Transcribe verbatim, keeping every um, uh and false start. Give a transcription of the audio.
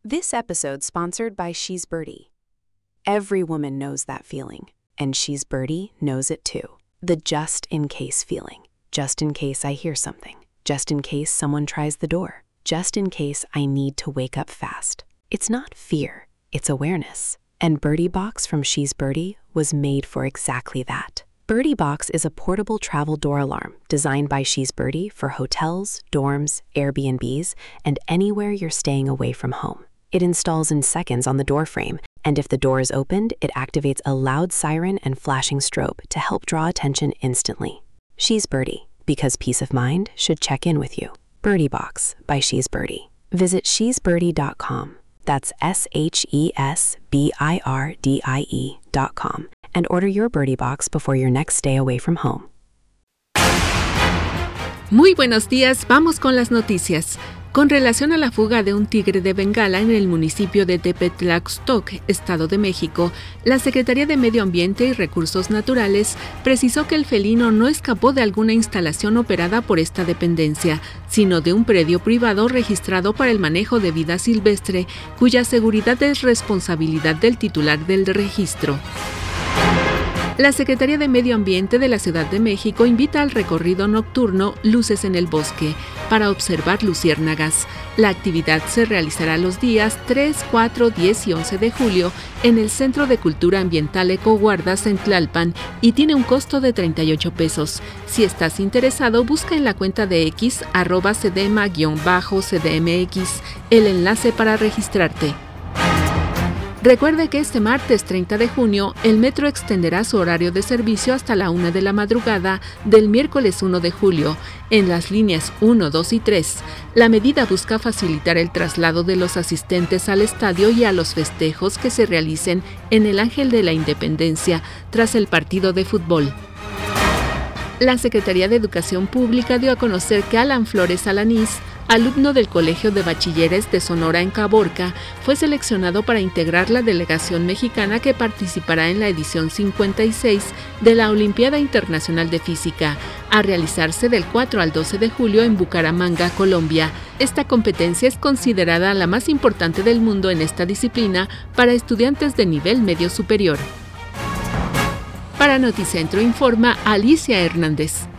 This episode sponsored by She's Birdie. Every woman knows that feeling, and She's Birdie knows it too. The just-in-case feeling. Just in case I hear something. Just in case someone tries the door. Just in case I need to wake up fast. It's not fear, it's awareness. And Birdie Box from She's Birdie was made for exactly that. Birdie Box is a portable travel door alarm designed by She's Birdie for hotels, dorms, Airbnbs, and anywhere you're staying away from home. It installs in seconds on the door frame, and if the door is opened, it activates a loud siren and flashing strobe to help draw attention instantly. She's Birdie, because peace of mind should check in with you. Birdie Box by She's Birdie. Visit she's birdie dot com. That's S H E S B I R D I E dot com. And order your Birdie Box before your next stay away from home. Muy buenos días, vamos con las noticias. Con relación a la fuga de un tigre de Bengala en el municipio de Tepetlaxtoc, Estado de México, la Secretaría de Medio Ambiente y Recursos Naturales precisó que el felino no escapó de alguna instalación operada por esta dependencia, sino de un predio privado registrado para el manejo de vida silvestre, cuya seguridad es responsabilidad del titular del registro. La Secretaría de Medio Ambiente de la Ciudad de México invita al recorrido nocturno Luces en el Bosque para observar luciérnagas. La actividad se realizará los días tres, cuatro, diez y once de julio en el Centro de Cultura Ambiental Ecoguardas en Tlalpan y tiene un costo de treinta y ocho pesos. Si estás interesado, busca en la cuenta de X arroba cedema guión bajo C D M X el enlace para registrarte. Recuerde que este martes treinta de junio, el metro extenderá su horario de servicio hasta la una de la madrugada del miércoles uno de julio, en las líneas uno, dos y tres. La medida busca facilitar el traslado de los asistentes al estadio y a los festejos que se realicen en el Ángel de la Independencia tras el partido de fútbol. La Secretaría de Educación Pública dio a conocer que Alan Flores Alanís, alumno del Colegio de Bachilleres de Sonora en Caborca, fue seleccionado para integrar la delegación mexicana que participará en la edición cincuenta y seis de la Olimpiada Internacional de Física, a realizarse del cuatro al doce de julio en Bucaramanga, Colombia. Esta competencia es considerada la más importante del mundo en esta disciplina para estudiantes de nivel medio superior. Para Noticentro informa Alicia Hernández.